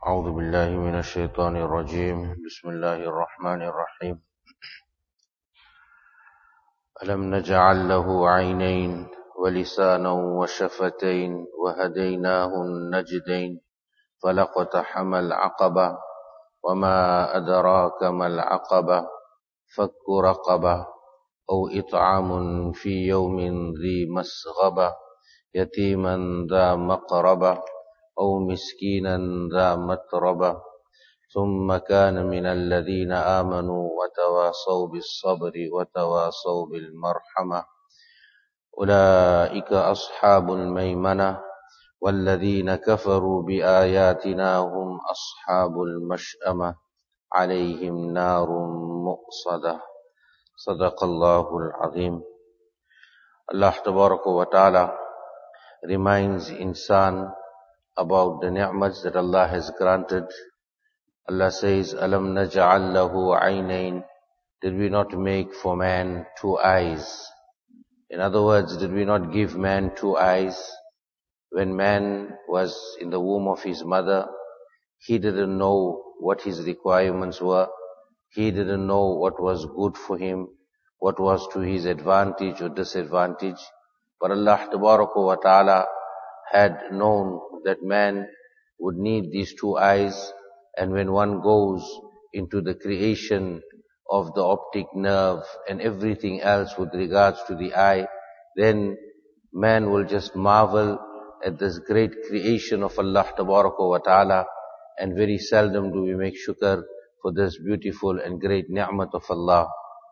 أعوذ بالله من الشيطان الرجيم بسم الله الرحمن الرحيم ألم نجعل له عينين ولسانا وشفتين وهديناه النجدين فلاقتحم العقبة وما أدراك ما العقبة فك رقبة أو إطعام في يوم ذي مسغبة يتيما ذا مقربة أو مسكينا ذا متربة ثم كان من الذين آمنوا وتواصوا بالصبر وتواصوا بالمرحمة أولئك أصحاب الميمنة والذين كفروا بآياتنا هم أصحاب المشأمة عليهم نار مؤصدة صدق الله العظيم. Allah Tabaraka wa Ta'ala reminds insan about the ni'mats that Allah has granted. Allah says, Alam naj'al lahu aynayn. Did we not make for man two eyes? In other words, did we not give man two eyes? When man was in the womb of his mother, he didn't know what his requirements were. He didn't know what was good for him, what was to his advantage or disadvantage. But Allah Tabaraka wa Ta'ala had known that man would need these two eyes, and when one goes into the creation of the optic nerve and everything else with regards to the eye, then man will just marvel at this great creation of Allah Tabaraka wa Ta'ala, and very seldom do we make shukr for this beautiful and great ni'mat of Allah.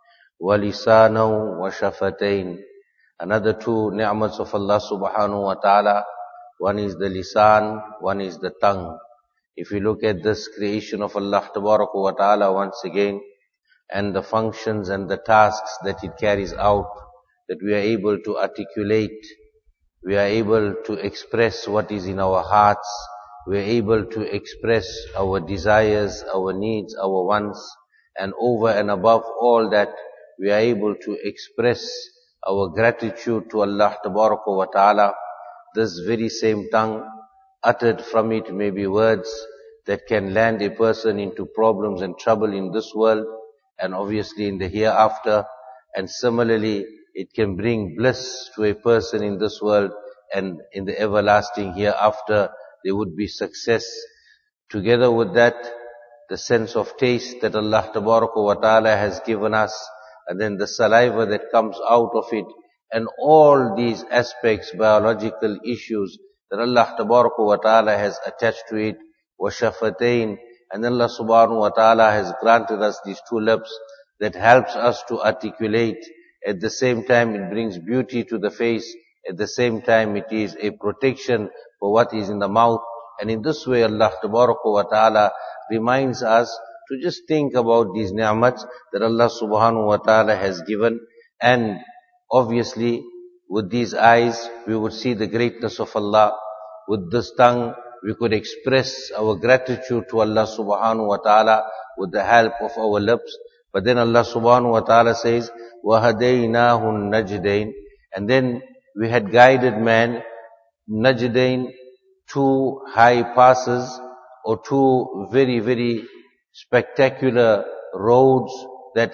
وَلِسَانًا وَشَفَتَيْنِ. Another two ni'mats of Allah subhanahu wa ta'ala. One is the lisan, one is the tongue. If you look at this creation of Allah Tabaraka wa Ta'ala once again, and the functions and the tasks that it carries out, that we are able to articulate, we are able to express what is in our hearts, we are able to express our desires, our needs, our wants, and over and above all that, we are able to express our gratitude to Allah Tabaraka wa Ta'ala. This very same tongue, uttered from it may be words that can land a person into problems and trouble in this world and obviously in the hereafter. And similarly, it can bring bliss to a person in this world, and in the everlasting hereafter, there would be success. Together with that, the sense of taste that Allah Tabaraka wa Ta'ala has given us, and then the saliva that comes out of it, and all these aspects, biological issues that Allah Tabaraka wa Ta'ala has attached to it, وَشَفَتَيْن. And Allah Subhanahu wa Ta'ala has granted us these two lips that helps us to articulate. At the same time, it brings beauty to the face. At the same time, it is a protection for what is in the mouth. And in this way, Allah Tabaraka wa Ta'ala reminds us to just think about these ni'mats that Allah Subhanahu wa Ta'ala has given. And obviously, with these eyes, we would see the greatness of Allah. With this tongue, we could express our gratitude to Allah Subhanahu wa Ta'ala with the help of our lips. But then Allah Subhanahu wa Ta'ala says, وَهَدَيْنَاهُ النَّجْدَيْنِ. And then we had guided man, najdain, two high passes, or two very, very spectacular roads that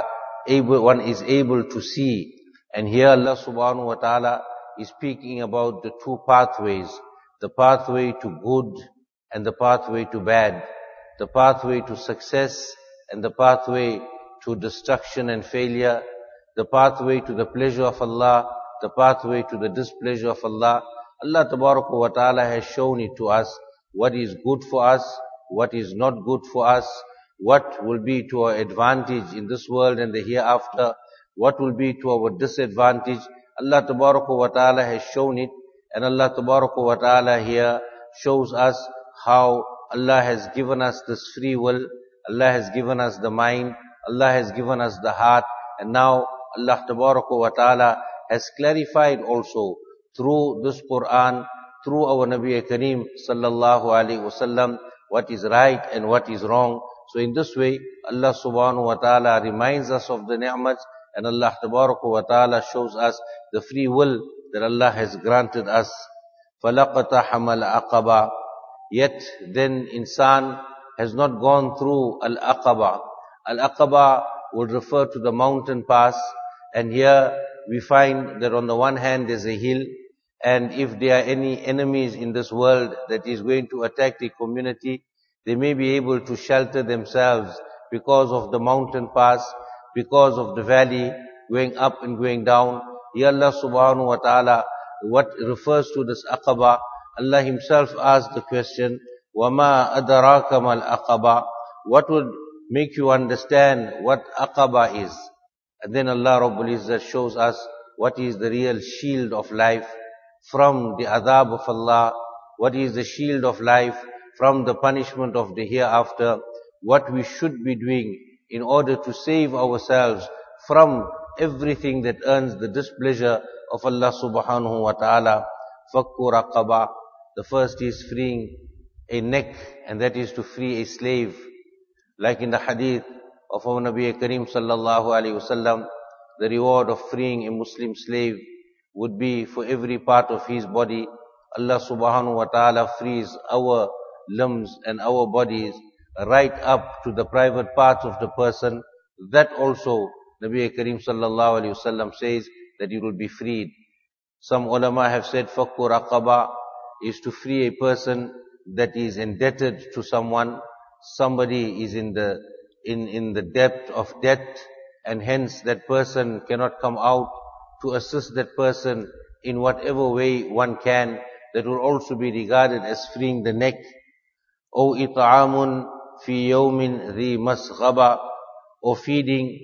one is able to see. And here Allah Subhanahu wa Ta'ala is speaking about the two pathways, the pathway to good and the pathway to bad, the pathway to success and the pathway to destruction and failure, the pathway to the pleasure of Allah, the pathway to the displeasure of Allah. Allah Tabaraka wa Ta'ala has shown it to us, what is good for us, what is not good for us, what will be to our advantage in this world and the hereafter, what will be to our disadvantage. Allah Tabaraka wa Ta'ala has shown it, and Allah Tabaraka wa Ta'ala here shows us how Allah has given us this free will, Allah has given us the mind, Allah has given us the heart, and now Allah Tabaraka wa Ta'ala has clarified also through this Quran, through our Nabi Kareem sallallahu alaihi wasallam, what is right and what is wrong. So in this way, Allah Subhanahu wa Ta'ala reminds us of the ni'mats, and Allah Tabaraka wa Ta'ala shows us the free will that Allah has granted us. فَلَقَتَحَمَ الْعَقَبَةِ. Yet then insan has not gone through Al-Aqaba. Al-Aqaba would refer to the mountain pass, and here we find that on the one hand there's a hill, and if there are any enemies in this world that is going to attack the community, they may be able to shelter themselves because of the mountain pass, because of the valley going up and going down. Ya Allah subhanahu wa ta'ala, what refers to this Aqaba, Allah Himself asked the question, وَمَا أَدَرَاكَ مَا الْأَقَبَةِ? What would make you understand what Aqaba is? And then Allah Rabbul Izzat shows us what is the real shield of life from the adhab of Allah, what is the shield of life from the punishment of the hereafter, what we should be doing in order to save ourselves from everything that earns the displeasure of Allah subhanahu wa ta'ala. Fakku raqaba. The first is freeing a neck, and that is to free a slave. Like in the hadith of our Nabi Kareem sallallahu alayhi wasallam, the reward of freeing a Muslim slave would be for every part of his body. Allah subhanahu wa ta'ala frees our limbs and our bodies right up to the private parts of the person. That also Nabi Kareem sallallahu alayhi wasallam says that it will be freed. Some ulama have said fakku raqaba is to free a person that is indebted to someone. Somebody is in the depth of debt, and hence that person cannot come out to assist that person in whatever way one can. That will also be regarded as freeing the neck. O it'amun fi yawmin dhi masghaba, or feeding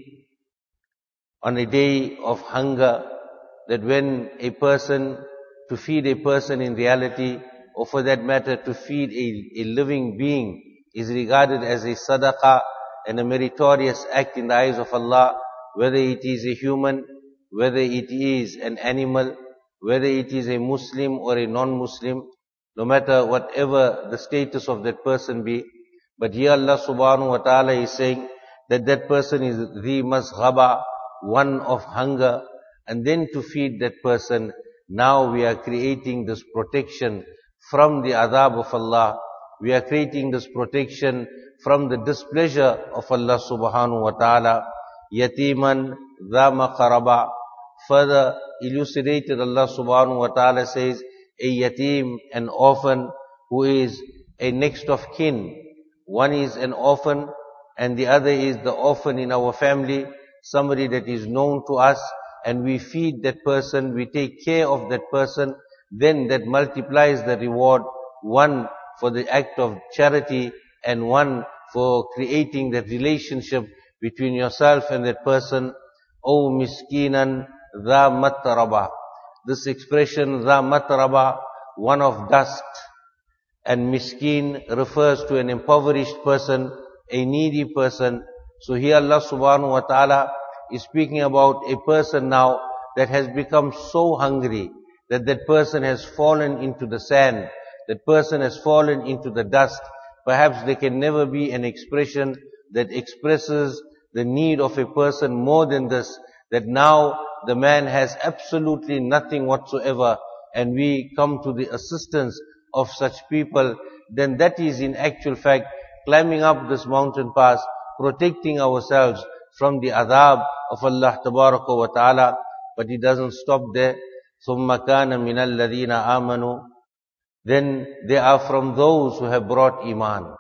on a day of hunger, that when a person, to feed a person in reality, or for that matter to feed a living being, is regarded as a sadaqah and a meritorious act in the eyes of Allah, whether it is a human, whether it is an animal, whether it is a Muslim or a non-Muslim, no matter whatever the status of that person be. But here Allah subhanahu wa ta'ala is saying that that person is dhi masghaba, one of hunger, and then to feed that person, now we are creating this protection from the adhab of Allah. We are creating this protection from the displeasure of Allah subhanahu wa ta'ala. Yatiman dha maqaraba. Further elucidated, Allah subhanahu wa ta'ala says, a yatim, an orphan, who is a next of kin. One is an orphan, and the other is the orphan in our family, somebody that is known to us, and we feed that person, we take care of that person, then that multiplies the reward, one for the act of charity, and one for creating that relationship between yourself and that person. O miskinan dha matraba. This expression, dha matraba, one of dust, and miskin refers to an impoverished person, a needy person. So here Allah subhanahu wa ta'ala is speaking about a person now that has become so hungry that that person has fallen into the sand, that person has fallen into the dust. Perhaps there can never be an expression that expresses the need of a person more than this, that now the man has absolutely nothing whatsoever, and we come to the assistance of such people. Then that is in actual fact climbing up this mountain pass, protecting ourselves from the adhab of Allah tabaraka wa ta'ala. But it doesn't stop there. ثُمَّ كَانَ مِنَ الَّذِينَ آمَنُوا. Then they are from those who have brought iman.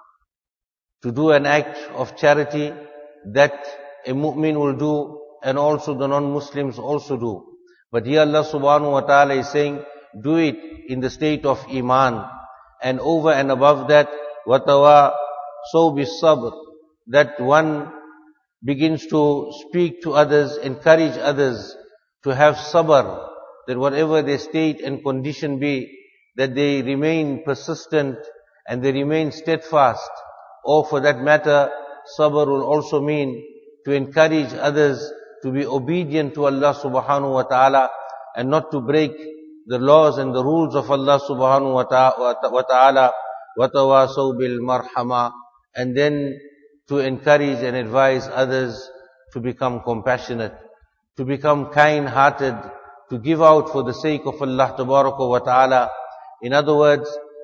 To do an act of charity that a mu'min will do, and also the non-Muslims also do. But here Allah subhanahu wa ta'ala is saying, do it in the state of iman. And over and above that, وَتَوَا سَوْ بِالصَّبْرِ, that one begins to speak to others, encourage others to have sabr, that whatever their state and condition be, that they remain persistent and they remain steadfast. Or for that matter, sabr will also mean to encourage others to be obedient to Allah subhanahu wa ta'ala, and not to break the laws and the rules of Allah subhanahu wa ta'ala. وَتَوَاسَوْا بِالْمَرْحَمَةِ, and then to encourage and advise others to become compassionate, to become kind-hearted, to give out for the sake of Allah tabaraka wa ta'ala. In other words,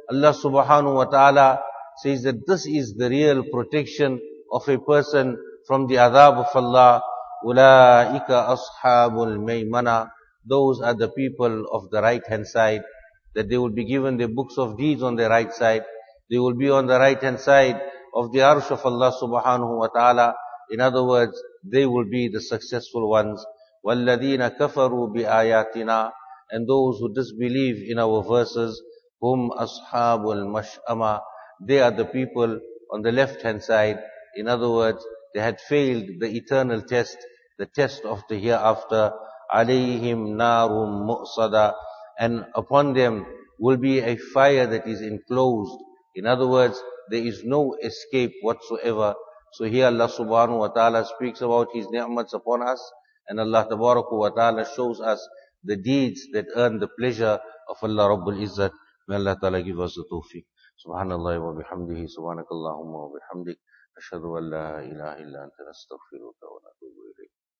Allah subhanahu wa ta'ala says that this is the real protection of a person from the adhab of Allah. Ulaika ashabul maymana. Those are the people of the right hand side, that they will be given the books of deeds on the right side. They will be on the right hand side of the arsh of Allah subhanahu wa ta'ala. In other words, they will be the successful ones. وَالَّذِينَ كَفَرُوا بِآيَاتِنَا. And those who disbelieve in our verses, hum ashabul mash'ama. They are the people on the left hand side. In other words, they had failed the eternal test, the test of the hereafter. Alayhim narum mu'sada. And upon them will be a fire that is enclosed. In other words, there is no escape whatsoever. So here Allah subhanahu wa ta'ala speaks about His ni'mats upon us, and Allah tabaraka wa ta'ala shows us the deeds that earn the pleasure of Allah Rabbul Izzat. May Allah ta'ala give us the tawfiq. Subhanallah wa bihamdihi, subhanakallahumma wa bihamdik. Ashhadu an la ilaha illa anta nastaghfiruka wa